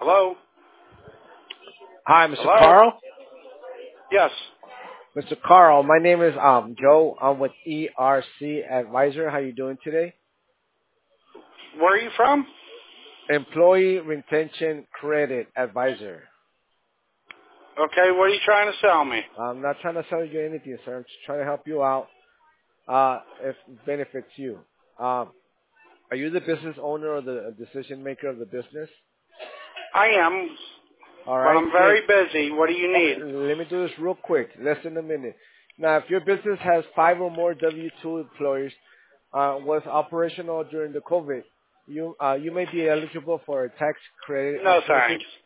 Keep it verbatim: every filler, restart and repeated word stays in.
Hello? Hi, Mister Hello? Carl. Yes. Mister Carl, my name is um Joe. I'm with E R C Advisor. How you doing today? Where are you from? Employee Retention Credit Advisor. Okay, what are you trying to sell me? I'm not trying to sell you anything, sir. I'm just trying to help you out. Uh, if it benefits you. Um, are you the business owner or the decision maker of the business? I am, All but right. I'm Let, very busy. What do you need? okay, let me do this real quick, less than a minute. Now, if your business has five or more W two employees, uh, was operational during the COVID, you uh, you may be eligible for a tax credit of No twenty-six. thanks.